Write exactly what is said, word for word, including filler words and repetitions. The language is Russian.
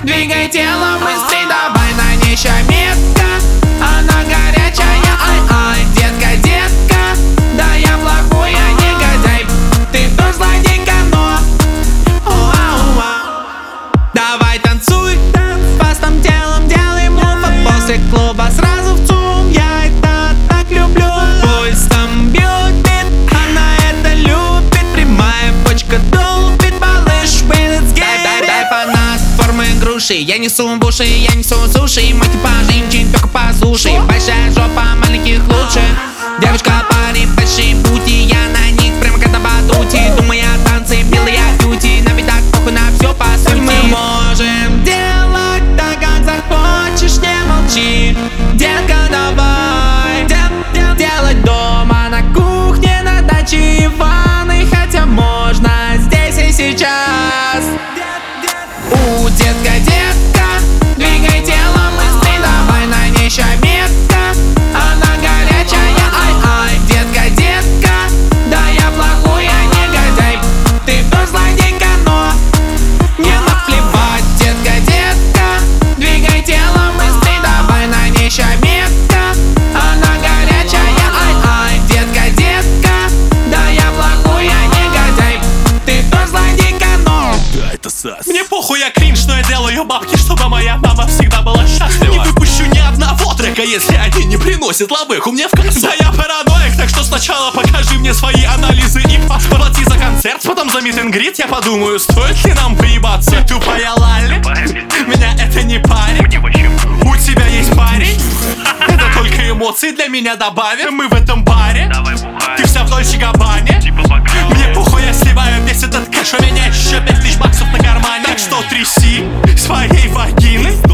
Двигай телом быстрей, давай на ней ща метка. Она горячая, ай-ай, детка, детка. Да я плохой, я негодяй, ты тоже злодейка, но уа-уа. Давай танцуй, фастом телом делай мув, а после клуба сразу в ЦУМ. Я это так люблю. Пульсом бьет бит, она это любит. Прямая почка долбит, малыш, let's get it. Дай, дай фанат формы груши. Я несу в уши, я несу суши. Мой типаж, им чемпионка по суше. Большая жопа, маленьких лучше. Девушка, парень, большие пути. Я на них прямо как на батуте. Думаю, танцы, белые бьюти. На видах похуй на все по сути. Мы можем делать так, как захочешь, не молчи. Детка, давай дел, дел, делать дома, на кухне, на даче и в ванной. Хотя можно здесь и сейчас. У, детка, детка, двигай телом быстрей, давай на ней ща метка. Она горячая, ай-ай, детка, детка. Да я плохой, я негодяй, ты тоже злодейка, но не наплевать. Детка, детка, двигай телом быстрей, давай на ней ща метка. Она горячая, ай-ай, детка, детка. Да я плохой, я негодяй, ты тоже злодейка, но Да, это сас. Мне похуй, я кринж, но я делаю бабки, чтобы моя мама всегда была счастлива. Не выпущу ни одного трека, если они не приносят лавыху мне в кассу. Да я параноик, так что сначала покажи мне свои анализы и паспорт. Плати за концерт, потом за мит энд грит. Я подумаю, стоит ли нам поебаться. Тупая лали, меня это не парит. У тебя есть парень? Это только эмоции для меня добавим. Мы в этом баре, ты вся в Дольче Габбане. Мне похуй, я сливаю весь этот кэш. У меня еще пять тысяч баксов на кармане. Так что тряси своей вагины.